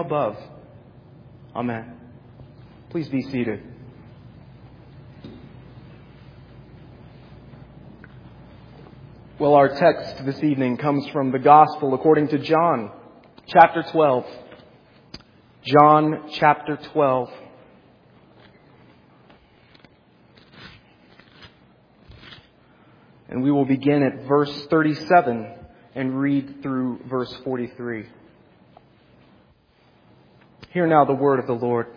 above. Amen. Please be seated. Well, our text this evening comes from the Gospel according to John, chapter 12. John, chapter 12. And we will begin at verse 37 and read through verse 43. Hear now the word of the Lord.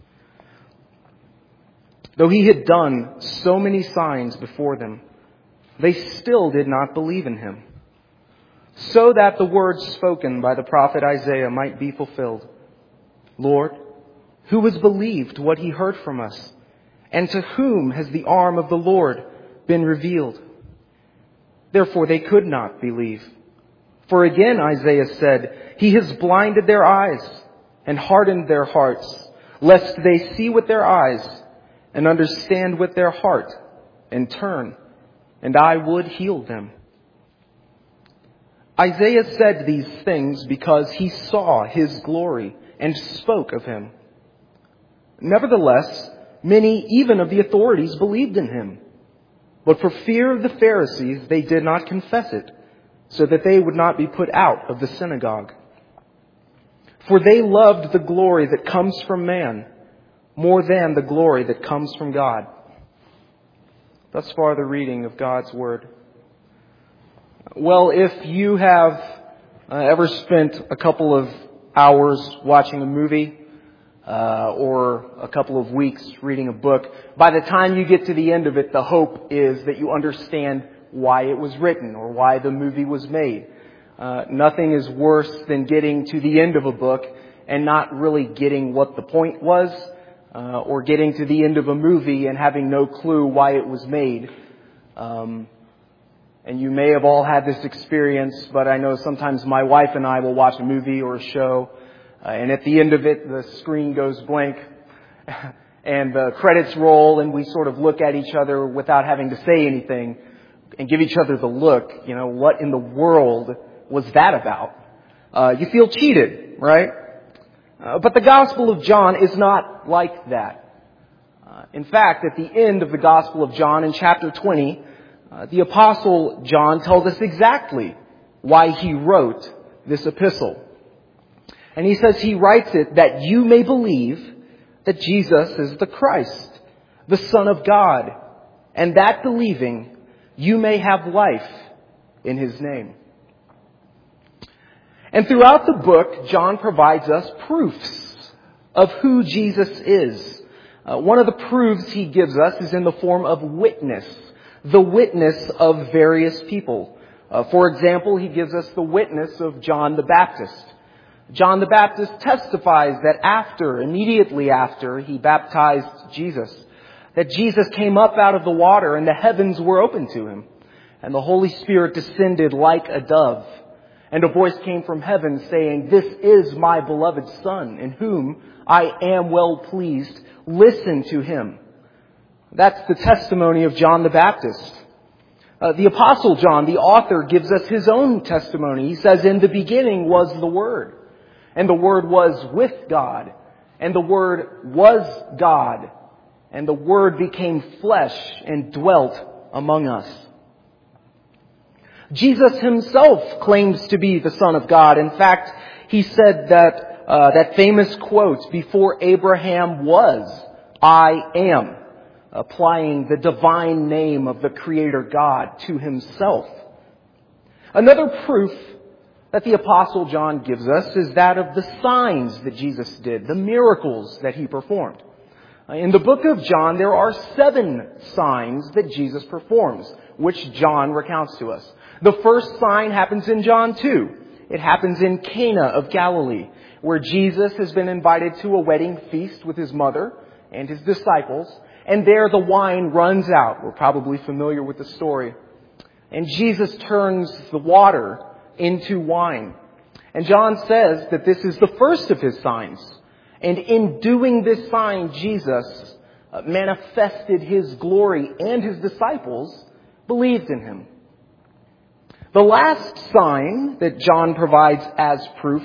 Though he had done so many signs before them, they still did not believe in him, so that the words spoken by the prophet Isaiah might be fulfilled. Lord, who has believed what he heard from us? And to whom has the arm of the Lord been revealed? Therefore they could not believe. For again Isaiah said, He has blinded their eyes and hardened their hearts, lest they see with their eyes and understand with their heart and turn, and I would heal them. Isaiah said these things because he saw his glory and spoke of him. Nevertheless, many even of the authorities believed in him. But for fear of the Pharisees, they did not confess it, so that they would not be put out of the synagogue. For they loved the glory that comes from man more than the glory that comes from God. Thus far, the reading of God's Word. Well, if you have ever spent a couple of hours watching a movie or a couple of weeks reading a book, by the time you get to the end of it, the hope is that you understand why it was written or why the movie was made. Nothing is worse than getting to the end of a book and not really getting what the point was, or getting to the end of a movie and having no clue why it was made. And you may have all had this experience, but I know sometimes my wife and I will watch a movie or a show, and at the end of it, the screen goes blank and the credits roll, and we sort of look at each other without having to say anything and give each other the look. You know, what in the world was that about? You feel cheated, right? But the Gospel of John is not like that. In fact, at the end of the Gospel of John in chapter 20, the Apostle John tells us exactly why he wrote this epistle. And he says he writes it that you may believe that Jesus is the Christ, the Son of God, and that believing you may have life in his name. And throughout the book, John provides us proofs of who Jesus is. One of the proofs he gives us is in the form of witness, the witness of various people. For example, he gives us the witness of John the Baptist. John the Baptist testifies that immediately after he baptized Jesus, that Jesus came up out of the water and the heavens were opened to him, and the Holy Spirit descended like a dove. And a voice came from heaven saying, "This is my beloved Son, in whom I am well pleased. Listen to him." That's the testimony of John the Baptist. The Apostle John, the author, gives us his own testimony. He says, "In the beginning was the Word, and the Word was with God, and the Word was God, and the Word became flesh and dwelt among us." Jesus himself claims to be the Son of God. In fact, he said that famous quote, "Before Abraham was, I am," applying the divine name of the Creator God to himself. Another proof that the Apostle John gives us is that of the signs that Jesus did, the miracles that he performed. In the book of John, there are 7 signs that Jesus performs, which John recounts to us. The first sign happens in John 2. It happens in Cana of Galilee, where Jesus has been invited to a wedding feast with his mother and his disciples, and there the wine runs out. We're probably familiar with the story. And Jesus turns the water into wine. And John says that this is the first of his signs. And in doing this sign, Jesus manifested his glory, and his disciples believed in him. The last sign that John provides as proof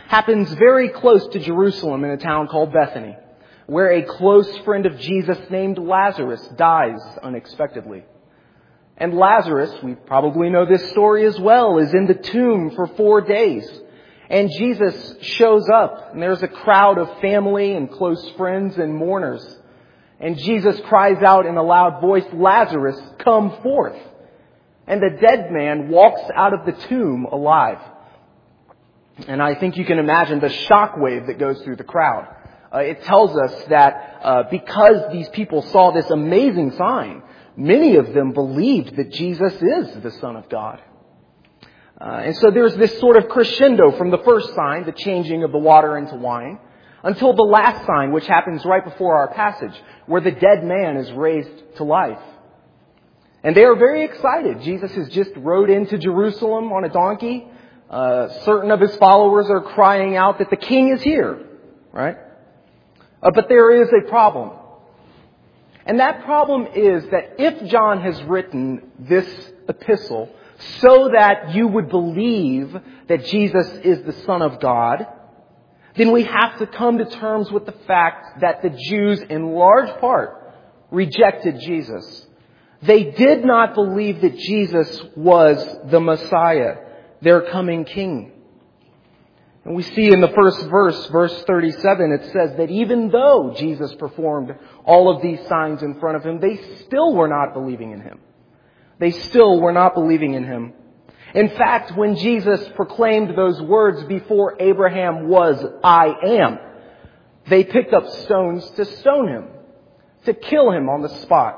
happens very close to Jerusalem in a town called Bethany, where a close friend of Jesus named Lazarus dies unexpectedly. And Lazarus, we probably know this story as well, is in the tomb for 4 days. And Jesus shows up, and there's a crowd of family and close friends and mourners. And Jesus cries out in a loud voice, "Lazarus, come forth." And the dead man walks out of the tomb alive. And I think you can imagine the shockwave that goes through the crowd. It tells us that because these people saw this amazing sign, many of them believed that Jesus is the Son of God. And so there's this sort of crescendo from the first sign, the changing of the water into wine, until the last sign, which happens right before our passage, where the dead man is raised to life. And they are very excited. Jesus has just rode into Jerusalem on a donkey. Certain of his followers are crying out that the king is here, right? But there is a problem. And that problem is that if John has written this epistle so that you would believe that Jesus is the Son of God, then we have to come to terms with the fact that the Jews in large part rejected Jesus. They did not believe that Jesus was the Messiah, their coming king. And we see in the first verse, verse 37, it says that even though Jesus performed all of these signs in front of him, they still were not believing in him. They still were not believing in him. In fact, when Jesus proclaimed those words before Abraham was, "I am," they picked up stones to stone him, to kill him on the spot.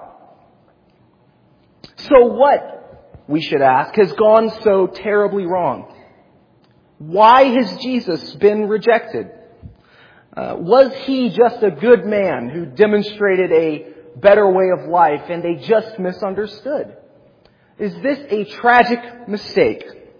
So what, we should ask, has gone so terribly wrong? Why has Jesus been rejected? Was he just a good man who demonstrated a better way of life and they just misunderstood? Is this a tragic mistake?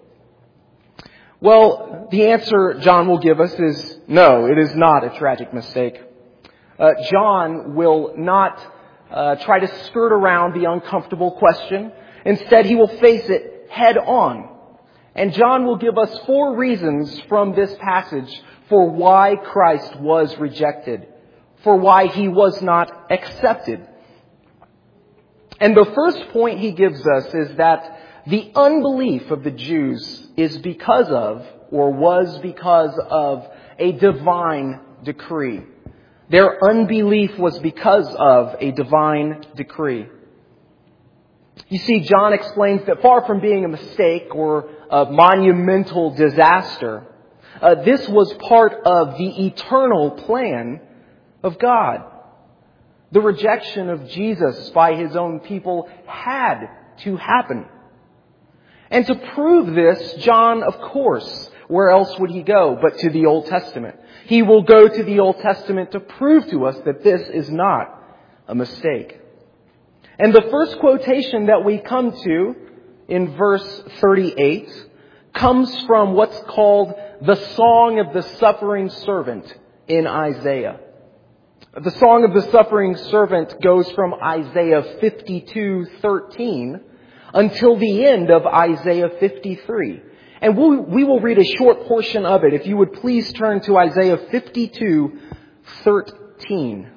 Well, the answer John will give us is no, it is not a tragic mistake. John will not try to skirt around the uncomfortable question. Instead, he will face it head on. And John will give us 4 reasons from this passage for why Christ was rejected, for why he was not accepted. And the first point he gives us is that the unbelief of the Jews is because of, or was because of, a divine decree. Their unbelief was because of a divine decree. You see, John explains that far from being a mistake or a monumental disaster, this was part of the eternal plan of God. The rejection of Jesus by his own people had to happen. And to prove this, John, of course, where else would he go but to the Old Testament? He will go to the Old Testament to prove to us that this is not a mistake. And the first quotation that we come to in verse 38 comes from what's called the Song of the Suffering Servant in Isaiah. The Song of the Suffering Servant goes from Isaiah 52:13 until the end of Isaiah 53. And we will read a short portion of it. If you would please turn to Isaiah 52:13.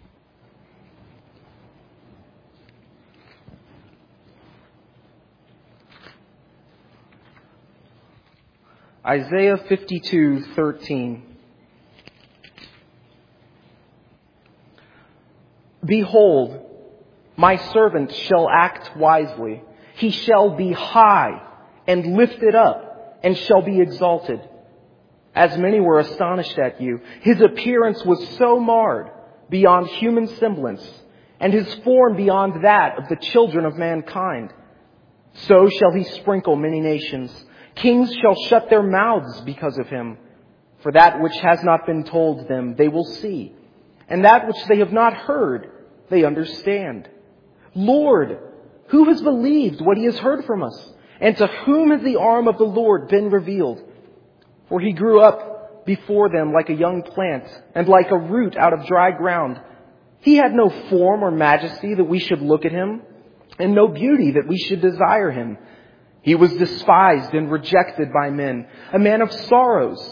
Isaiah 52:13. Behold, my servant shall act wisely. He shall be high and lifted up and shall be exalted. As many were astonished at you, his appearance was so marred beyond human semblance, and his form beyond that of the children of mankind. So shall he sprinkle many nations. Kings shall shut their mouths because of him. For that which has not been told them, they will see. And that which they have not heard, they understand. Lord, who has believed what he has heard from us? And to whom has the arm of the Lord been revealed? For he grew up before them like a young plant, and like a root out of dry ground. He had no form or majesty that we should look at him, and no beauty that we should desire him. He was despised and rejected by men, a man of sorrows,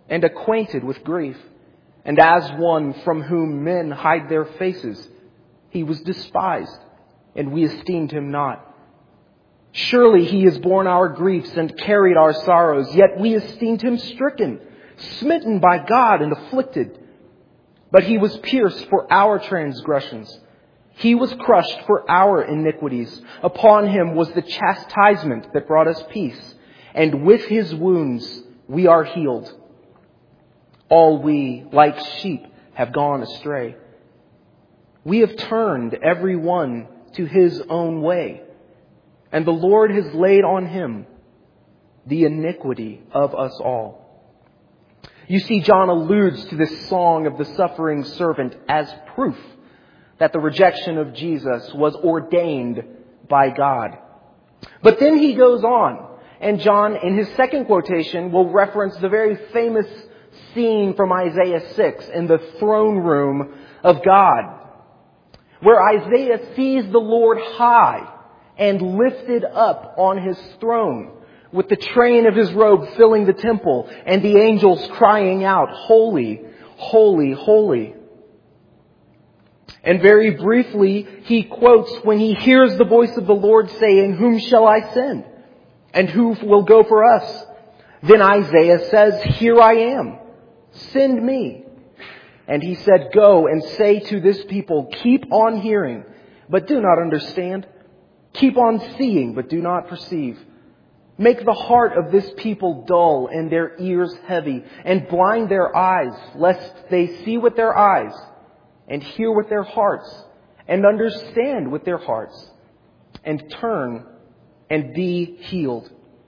and acquainted with grief. And as one from whom men hide their faces, he was despised, and we esteemed him not. Surely he has borne our griefs and carried our sorrows, yet we esteemed him stricken, smitten by God, and afflicted. But he was pierced for our transgressions. He was crushed for our iniquities. Upon him was the chastisement that brought us peace, and with his wounds we are healed. All we, like sheep, have gone astray. We have turned every one to his own way, and the Lord has laid on him the iniquity of us all. You see, John alludes to this song of the suffering servant as proof that the rejection of Jesus was ordained by God. But then he goes on, and John, in his second quotation, will reference the very famous scene from Isaiah 6 in the throne room of God, where Isaiah sees the Lord high and lifted up on his throne, with the train of his robe filling the temple and the angels crying out, "Holy, holy, holy." And very briefly, he quotes when he hears the voice of the Lord saying, "Whom shall I send? And who will go for us?" Then Isaiah says, "Here I am. Send me." And he said, "Go and say to this people, keep on hearing, but do not understand. Keep on seeing, but do not perceive. Make the heart of this people dull and their ears heavy, and blind their eyes, lest they see with their eyes, and hear with their hearts, and understand with their hearts, and turn and be healed."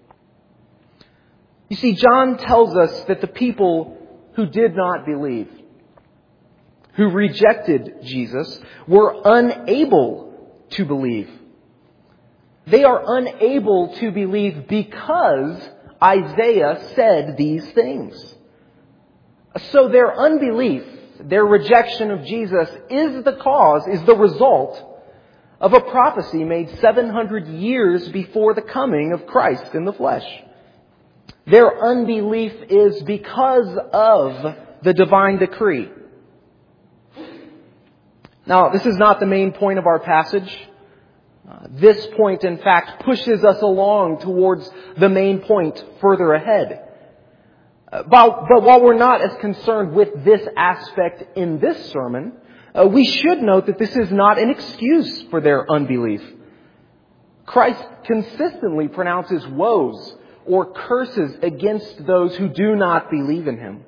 You see, John tells us that the people who did not believe, who rejected Jesus, were unable to believe. They are unable to believe because Isaiah said these things. So their unbelief, their rejection of Jesus is the result of a prophecy made 700 years before the coming of Christ in the flesh. Their unbelief is because of the divine decree. Now, this is not the main point of our passage. This point, in fact, pushes us along towards the main point further ahead. But while we're not as concerned with this aspect in this sermon, we should note that this is not an excuse for their unbelief. Christ consistently pronounces woes or curses against those who do not believe in him.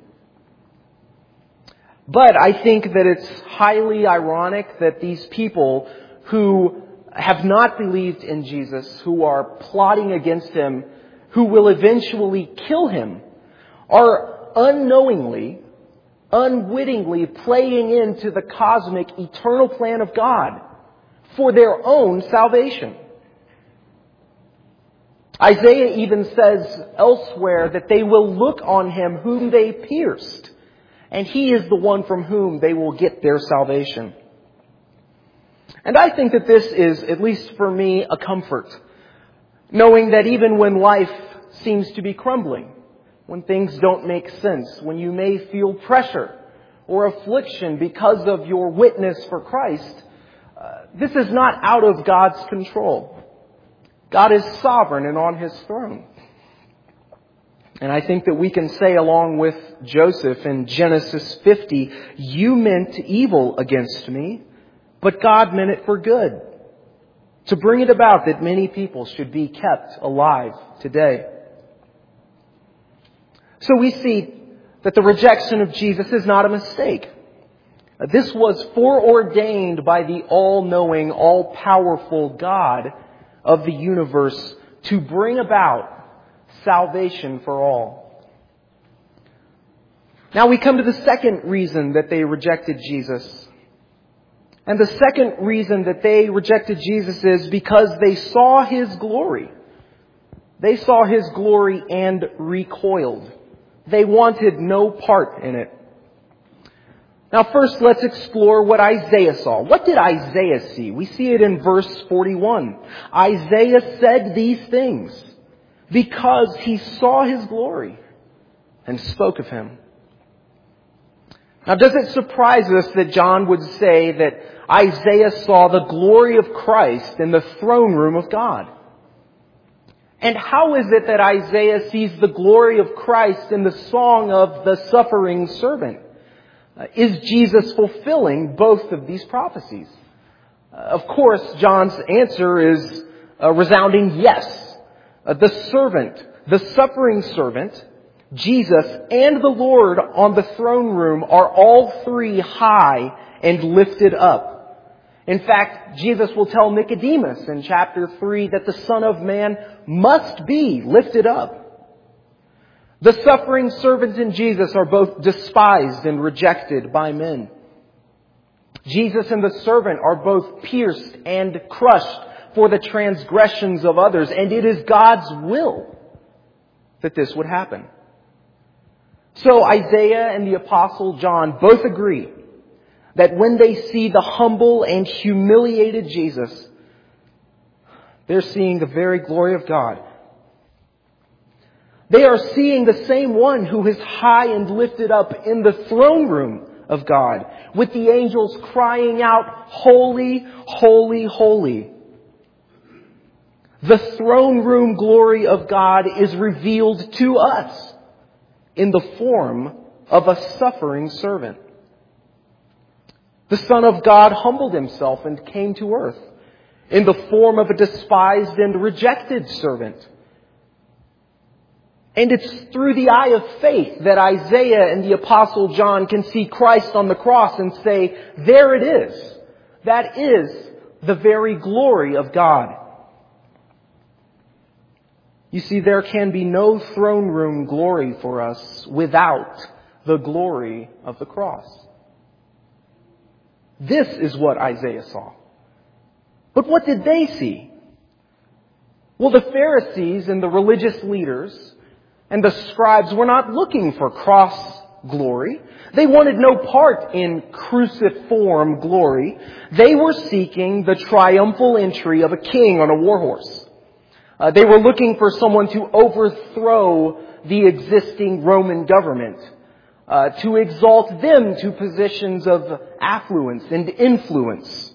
But I think that it's highly ironic that these people who have not believed in Jesus, who are plotting against him, who will eventually kill him, are unknowingly, unwittingly playing into the cosmic, eternal plan of God for their own salvation. Isaiah even says elsewhere that they will look on him whom they pierced, and he is the one from whom they will get their salvation. And I think that this is, at least for me, a comfort, knowing that even when life seems to be crumbling, when things don't make sense, when you may feel pressure or affliction because of your witness for Christ, this is not out of God's control. God is sovereign and on his throne. And I think that we can say, along with Joseph in Genesis 50, "You meant evil against me, but God meant it for good, to bring it about that many people should be kept alive today." So we see that the rejection of Jesus is not a mistake. This was foreordained by the all-knowing, all-powerful God of the universe to bring about salvation for all. Now we come to the second reason that they rejected Jesus. And the second reason that they rejected Jesus is because they saw his glory. They saw his glory and recoiled. They wanted no part in it. Now first, let's explore what Isaiah saw. What did Isaiah see? We see it in verse 41. Isaiah said these things because he saw his glory. and spoke of him. Now, does it surprise us that John would say that Isaiah saw the glory of Christ in the throne room of God? And how is it that Isaiah sees the glory of Christ in the song of the suffering servant? Is Jesus fulfilling both of these prophecies? Of course, John's answer is a resounding yes. The suffering servant, Jesus, and the Lord on the throne room are all three high and lifted up. In fact, Jesus will tell Nicodemus in chapter 3 that the Son of Man must be lifted up. The suffering servant and Jesus are both despised and rejected by men. Jesus and the servant are both pierced and crushed for the transgressions of others, and it is God's will that this would happen. So Isaiah and the Apostle John both agree that when they see the humble and humiliated Jesus, they're seeing the very glory of God. They are seeing the same one who is high and lifted up in the throne room of God, with the angels crying out, "Holy, holy, holy." The throne room glory of God is revealed to us in the form of a suffering servant. The Son of God humbled himself and came to earth in the form of a despised and rejected servant. And it's through the eye of faith that Isaiah and the Apostle John can see Christ on the cross and say, there it is. That is the very glory of God. You see, there can be no throne room glory for us without the glory of the cross. This is what Isaiah saw. But what did they see? Well, the Pharisees and the religious leaders and the scribes were not looking for cross glory. They wanted no part in cruciform glory. They were seeking the triumphal entry of a king on a war horse. They were looking for someone to overthrow the existing Roman government, to exalt them to positions of affluence and influence.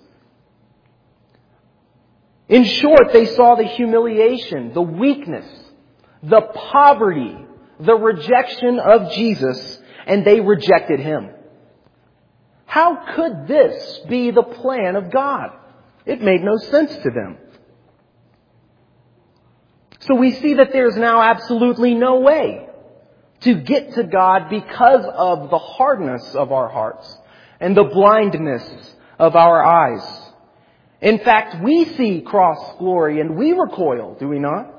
In short, they saw the humiliation, the weakness, the poverty, the rejection of Jesus, and they rejected Him. How could this be the plan of God? It made no sense to them. So we see that there's now absolutely no way to get to God because of the hardness of our hearts and the blindness of our eyes. In fact, we see cross glory and we recoil, do we not?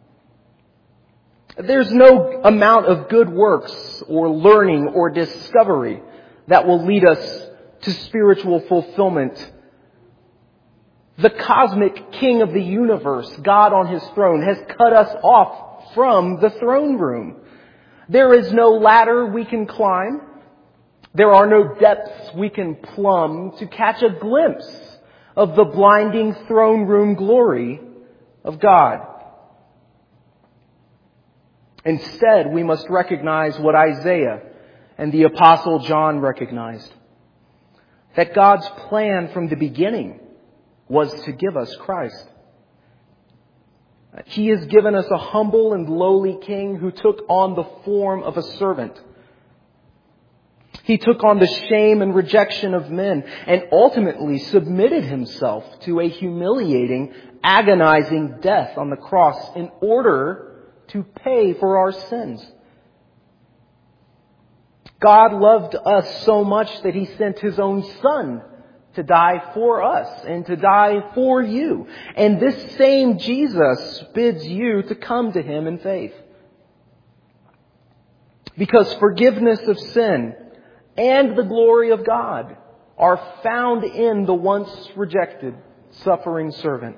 There's no amount of good works or learning or discovery that will lead us to spiritual fulfillment. The cosmic King of the universe, God on His throne, has cut us off from the throne room. There is no ladder we can climb. There are no depths we can plumb to catch a glimpse of the blinding throne room glory of God. Instead, we must recognize what Isaiah and the Apostle John recognized. That God's plan from the beginning was to give us Christ. He has given us a humble and lowly King who took on the form of a servant. He took on the shame and rejection of men and ultimately submitted Himself to a humiliating, agonizing death on the cross in order to pay for our sins. God loved us so much that He sent His own Son to die for us and to die for you. And this same Jesus bids you to come to Him in faith. Because forgiveness of sin and the glory of God are found in the once rejected, suffering servant.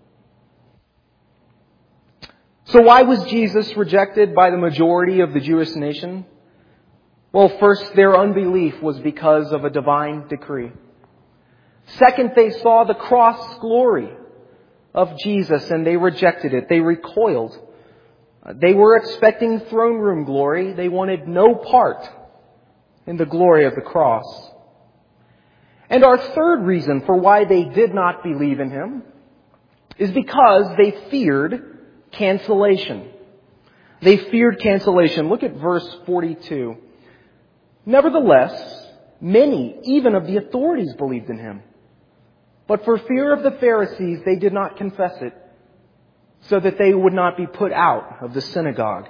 So why was Jesus rejected by the majority of the Jewish nation? Well, first, their unbelief was because of a divine decree. Second, they saw the cross glory of Jesus and they rejected it. They recoiled. They were expecting throne room glory. They wanted no part in the glory of the cross. And our third reason for why they did not believe in Him is because they feared cancellation. They feared cancellation. Look at verse 42. Nevertheless, many, even of the authorities, believed in Him. But for fear of the Pharisees, they did not confess it, so that they would not be put out of the synagogue.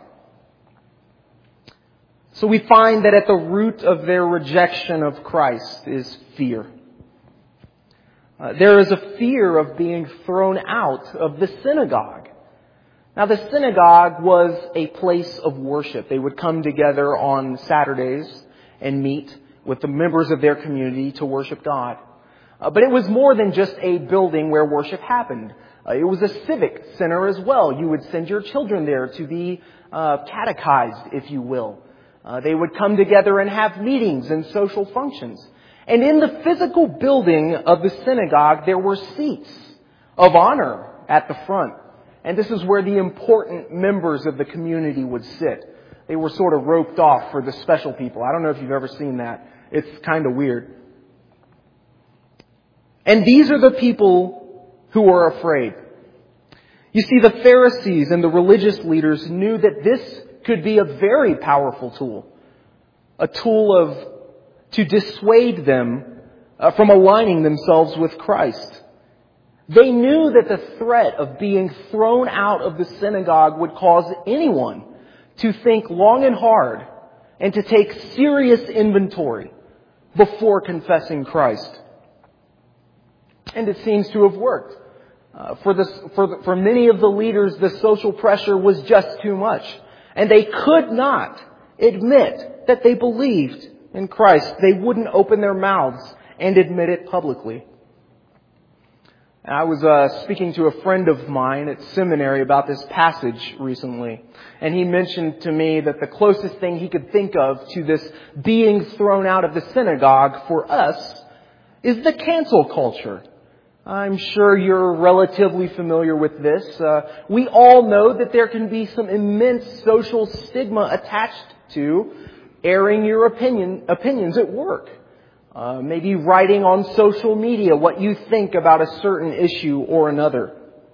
So we find that at the root of their rejection of Christ is fear. There is a fear of being thrown out of the synagogue. Now, the synagogue was a place of worship. They would come together on Saturdays and meet with the members of their community to worship God. But it was more than just a building where worship happened. It was a civic center as well. You would send your children there to be catechized, if you will. They would come together and have meetings and social functions. And in the physical building of the synagogue, there were seats of honor at the front. And this is where the important members of the community would sit. They were sort of roped off for the special people. I don't know if you've ever seen that. It's kind of weird. And these are the people who were afraid. You see, the Pharisees and the religious leaders knew that this could be a very powerful tool. A tool to dissuade them from aligning themselves with Christ. They knew that the threat of being thrown out of the synagogue would cause anyone to think long and hard and to take serious inventory before confessing Christ. And it seems to have worked. For many of the leaders, the social pressure was just too much. And they could not admit that they believed in Christ. They wouldn't open their mouths and admit it publicly. I was speaking to a friend of mine at seminary about this passage recently. And he mentioned to me that the closest thing he could think of to this being thrown out of the synagogue for us is the cancel culture. I'm sure you're relatively familiar with this. We all know that there can be some immense social stigma attached to airing your opinions at work. Maybe writing on social media what you think about a certain issue or another.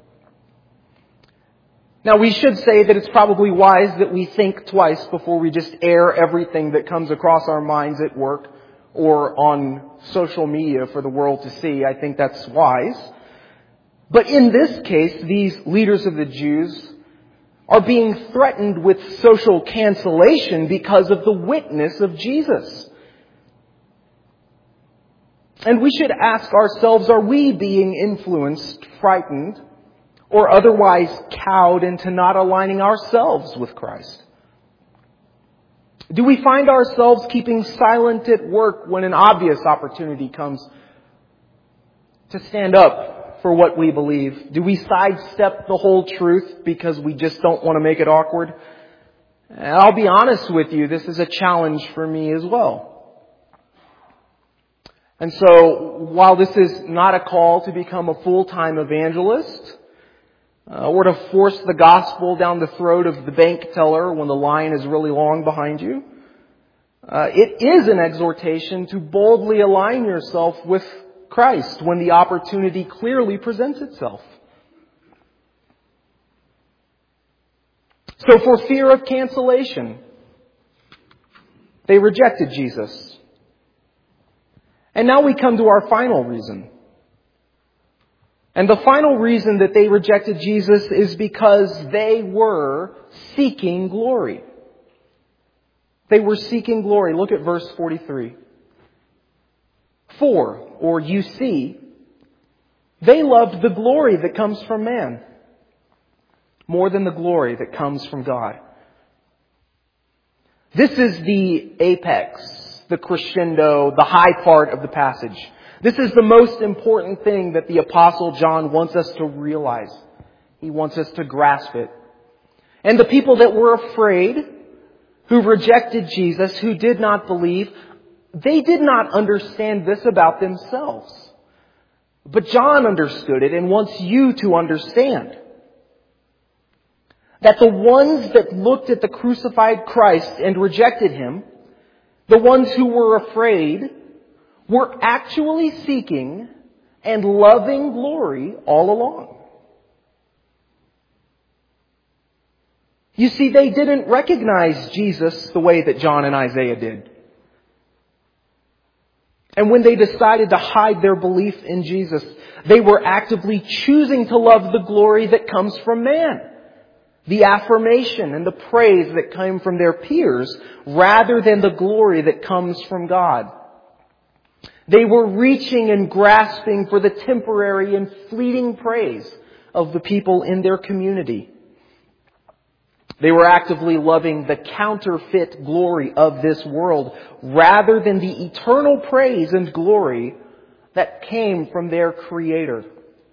Now, we should say that it's probably wise that we think twice before we just air everything that comes across our minds at work or on social media for the world to see. I think that's wise. But in this case, these leaders of the Jews are being threatened with social cancellation because of the witness of Jesus. And we should ask ourselves, are we being influenced, frightened, or otherwise cowed into not aligning ourselves with Christ? Do we find ourselves keeping silent at work when an obvious opportunity comes to stand up for what we believe? Do we sidestep the whole truth because we just don't want to make it awkward? And I'll be honest with you, this is a challenge for me as well. And so, while this is not a call to become a full-time evangelist, or to force the gospel down the throat of the bank teller when the line is really long behind you, it is an exhortation to boldly align yourself with Christ when the opportunity clearly presents itself. So for fear of cancellation, they rejected Jesus. And now we come to our final reason. And the final reason that they rejected Jesus is because they were seeking glory. They were seeking glory. Look at verse 43. For, or you see, they loved the glory that comes from man more than the glory that comes from God. This is the apex, the crescendo, the high part of the passage. This is the most important thing that the Apostle John wants us to realize. He wants us to grasp it. And the people that were afraid, who rejected Jesus, who did not believe, they did not understand this about themselves. But John understood it and wants you to understand. that the ones that looked at the crucified Christ and rejected Him, the ones who were afraid, were actually seeking and loving glory all along. You see, they didn't recognize Jesus the way that John and Isaiah did. And when they decided to hide their belief in Jesus, they were actively choosing to love the glory that comes from man, the affirmation and the praise that came from their peers, rather than the glory that comes from God. They were reaching and grasping for the temporary and fleeting praise of the people in their community. They were actively loving the counterfeit glory of this world rather than the eternal praise and glory that came from their Creator.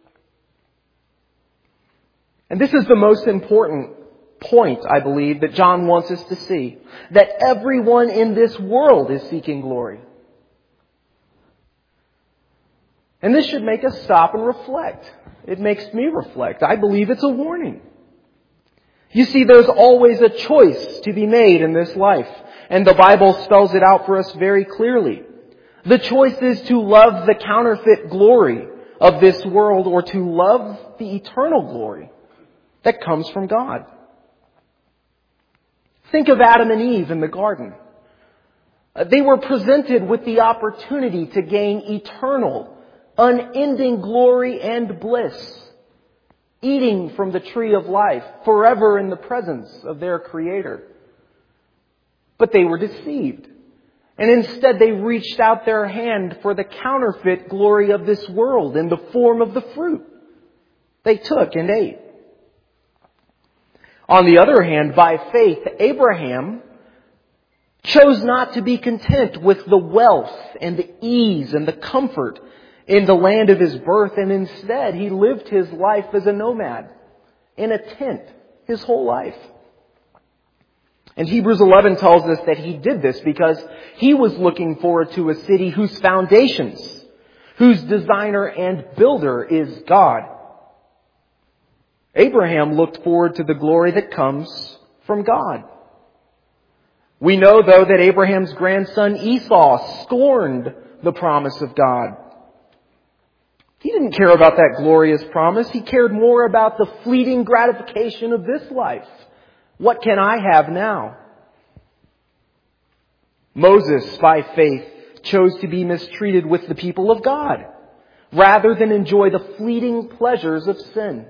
And this is the most important point, I believe, that John wants us to see. That everyone in this world is seeking glory. And this should make us stop and reflect. It makes me reflect. I believe it's a warning. You see, there's always a choice to be made in this life. And the Bible spells it out for us very clearly. The choice is to love the counterfeit glory of this world or to love the eternal glory that comes from God. Think of Adam and Eve in the garden. They were presented with the opportunity to gain eternal, unending glory and bliss, eating from the tree of life, forever in the presence of their Creator. But they were deceived. And instead they reached out their hand for the counterfeit glory of this world in the form of the fruit. They took and ate. On the other hand, by faith, Abraham chose not to be content with the wealth and the ease and the comfort in the land of his birth, and instead he lived his life as a nomad in a tent his whole life. And Hebrews 11 tells us that he did this because he was looking forward to a city whose foundations, whose designer and builder is God. Abraham looked forward to the glory that comes from God. We know, though, that Abraham's grandson Esau scorned the promise of God. He didn't care about that glorious promise. He cared more about the fleeting gratification of this life. What can I have now? Moses, by faith, chose to be mistreated with the people of God rather than enjoy the fleeting pleasures of sin.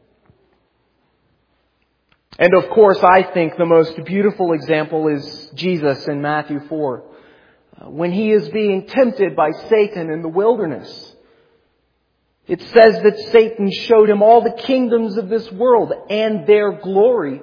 And of course, I think the most beautiful example is Jesus in Matthew 4. When he is being tempted by Satan in the wilderness, it says that Satan showed him all the kingdoms of this world and their glory.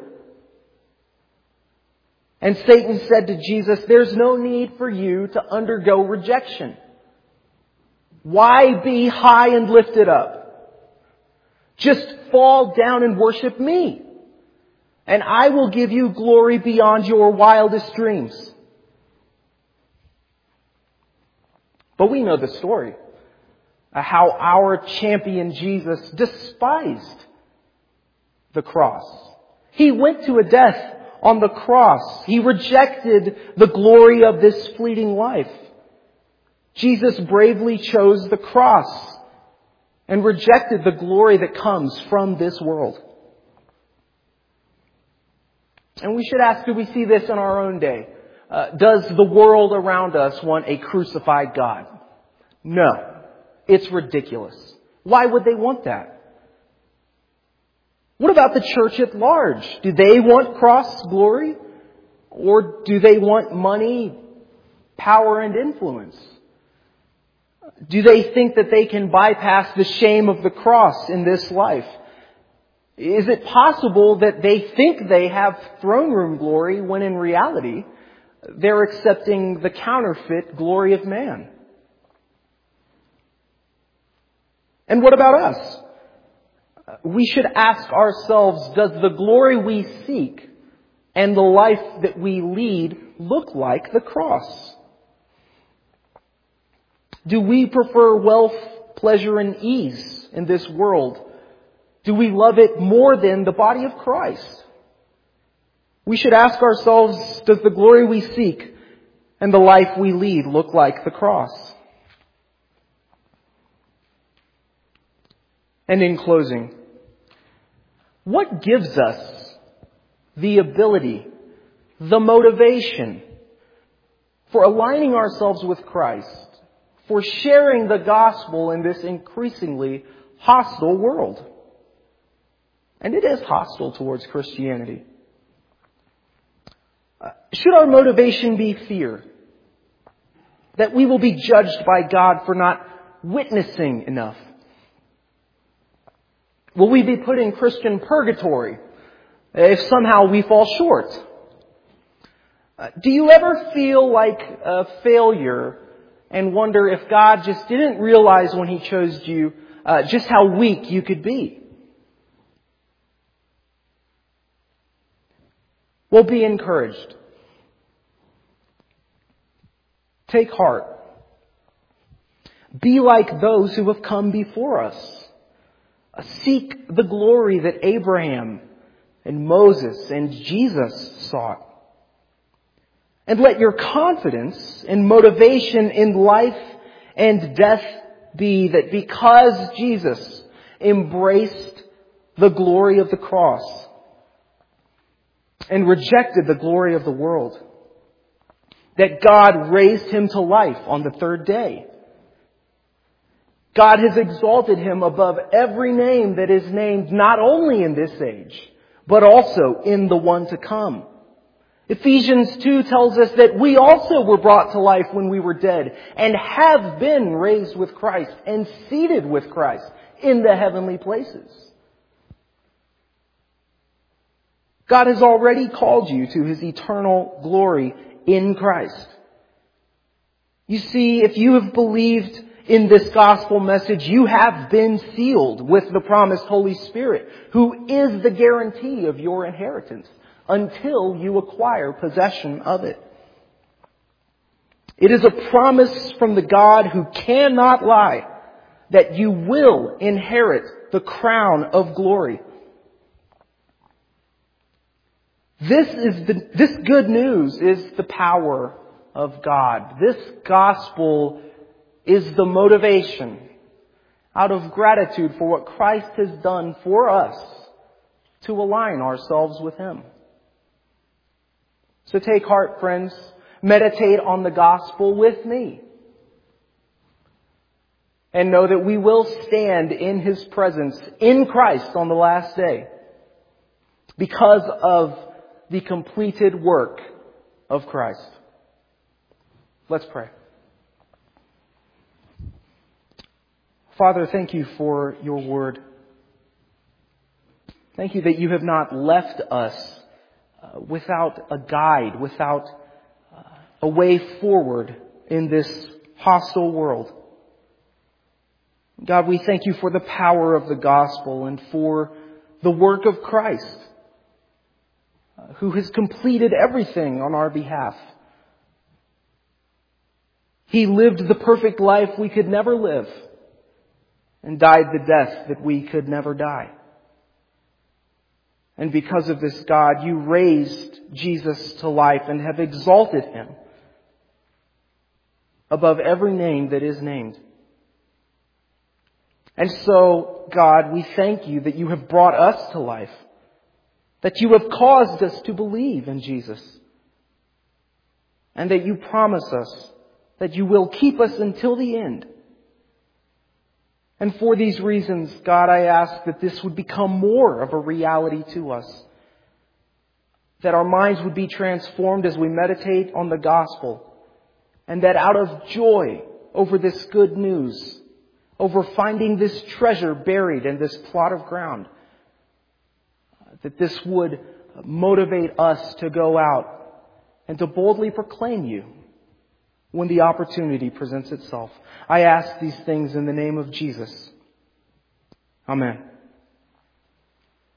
And Satan said to Jesus, "There's no need for you to undergo rejection. Why be high and lifted up? Just fall down and worship me, and I will give you glory beyond your wildest dreams." But we know the story. How our champion Jesus despised the cross. He went to a death on the cross. He rejected the glory of this fleeting life. Jesus bravely chose the cross and rejected the glory that comes from this world. And we should ask, do we see this in our own day? Does the world around us want a crucified God? No. It's ridiculous. Why would they want that? What about the church at large? Do they want cross glory? Or do they want money, power, and influence? Do they think that they can bypass the shame of the cross in this life? Is it possible that they think they have throne room glory when in reality they're accepting the counterfeit glory of man? And what about us? We should ask ourselves, does the glory we seek and the life that we lead look like the cross? Do we prefer wealth, pleasure, and ease in this world? Do we love it more than the body of Christ? We should ask ourselves, does the glory we seek and the life we lead look like the cross? And in closing, what gives us the ability, the motivation for aligning ourselves with Christ, for sharing the gospel in this increasingly hostile world? And it is hostile towards Christianity. Should our motivation be fear? That we will be judged by God for not witnessing enough? Will we be put in Christian purgatory if somehow we fall short? Do you ever feel like a failure and wonder if God just didn't realize when He chose you just how weak you could be? Well, be encouraged. Take heart. Be like those who have come before us. Seek the glory that Abraham and Moses and Jesus sought. And let your confidence and motivation in life and death be that because Jesus embraced the glory of the cross and rejected the glory of the world, that God raised Him to life on the third day. God has exalted Him above every name that is named not only in this age, but also in the one to come. Ephesians 2 tells us that we also were brought to life when we were dead and have been raised with Christ and seated with Christ in the heavenly places. God has already called you to His eternal glory in Christ. You see, if you have believed in this gospel message, you have been sealed with the promised Holy Spirit, who is the guarantee of your inheritance until you acquire possession of it. It is a promise from the God who cannot lie that you will inherit the crown of glory. This good news is the power of God. This gospel is the motivation out of gratitude for what Christ has done for us to align ourselves with Him. So take heart, friends. Meditate on the gospel with me. And know that we will stand in His presence in Christ on the last day because of the completed work of Christ. Let's pray. Father, thank You for Your word. Thank You that You have not left us without a guide, without a way forward in this hostile world. God, we thank You for the power of the gospel and for the work of Christ, who has completed everything on our behalf. He lived the perfect life we could never live and died the death that we could never die. And because of this, God, You raised Jesus to life and have exalted Him above every name that is named. And so, God, we thank You that You have brought us to life, that You have caused us to believe in Jesus, and that You promise us that You will keep us until the end. And for these reasons, God, I ask that this would become more of a reality to us, that our minds would be transformed as we meditate on the gospel, and that out of joy over this good news, over finding this treasure buried in this plot of ground, that this would motivate us to go out and to boldly proclaim You when the opportunity presents itself. I ask these things in the name of Jesus. Amen.